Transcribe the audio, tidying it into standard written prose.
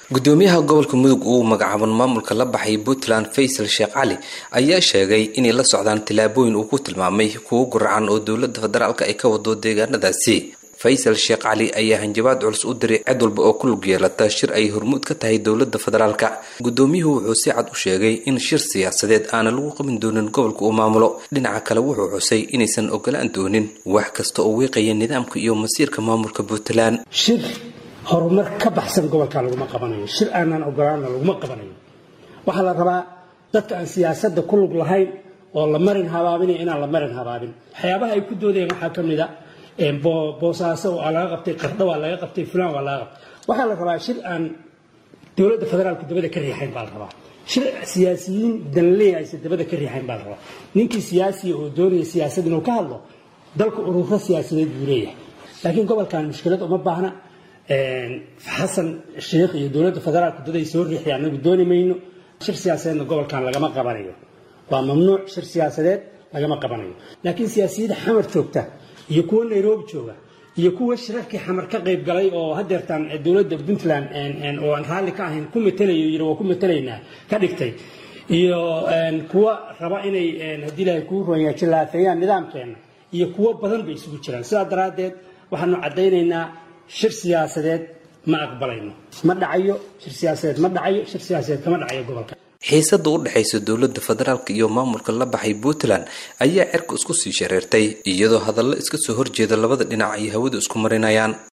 gudoomiyaha gobolka Mudug uu magacaaban maamulka la baxay Puntland Faisal Sheekh Cali ayaa sheegay inay la socdaan tilaabooyin uu ku tilmaamay kuwa gurcan oo dawladda federaalka ay ka wado deegaanadaasi. Faisal Sheekh Cali ayaa hanjabaad culus u diray cid walba oo ku lug yeelata shir ay hormuud ka tahay dawladda federaalka. Gudoomiyuhu wuxuu si cad u sheegay in shir siyaasadeed aan lagu qaban doonin gobolka uu maamulo. Dhinaca kale wuxuu xusay inaysan ogolaan doonin wax kasta oo wiiqaya nidaamka iyo masiirka maamulka Puntland. horumar ka baxsan gobolka lagu qabanayo shir aanan ogolaan lagu qabanayo waxa la rabaa dadka aan siyaasadda ku lug lahayn oo la marin habaabin inaan la marin habaabin waxyaabaha ay ku doodeen waxa kamid ah boosaaso oo laga qabtay qardho waa laga qabtay fulaan waa laga waxa la rabaa shir aan dawladda federaalka dibadda ka riixayn baa la rabaa shir siyaasiyiin danleey ay dibadda ka riixayn baa la rabaa ninkii siyaasi oo doonaya siyaasadda inuu ka hadlo dalka ururo siyaasadeed buu leeyahay laakiin gobolkan mushkilad uma baahna حسن الشيخ يدولة فدرال كده يسور ريحي عنه بدون مينو شر سياسات قبل كان لقى ما قبليه وممنوع شر سياسات لقى ما قبليه لكن سياسيين حمر توكته يكون نيروبي شوغا يكون شركة حمر كقيب قلي أو هدرتان الدولة بنتلان أن وأن هالك عهن كم تلي يرو كم تلينا كدكتي أن كوا ربعيني هدي له يكون ويا كلا ثيان نظام كان يكون بدن بيسوي كلا سادرادت وحنا عدينا شر سياسات ما أقبلينه ما دعيو شر سياسات ما دعيو شر سياسات كما دعيو قبلك xiisada u dhaxaysa dawladda federaalka iyo maamulka la baxay Puntland ayaa cirka isku sii shareertay iyadoo hadallo iska soo horjeeda labada dhinac ay hawada isku marinayaan.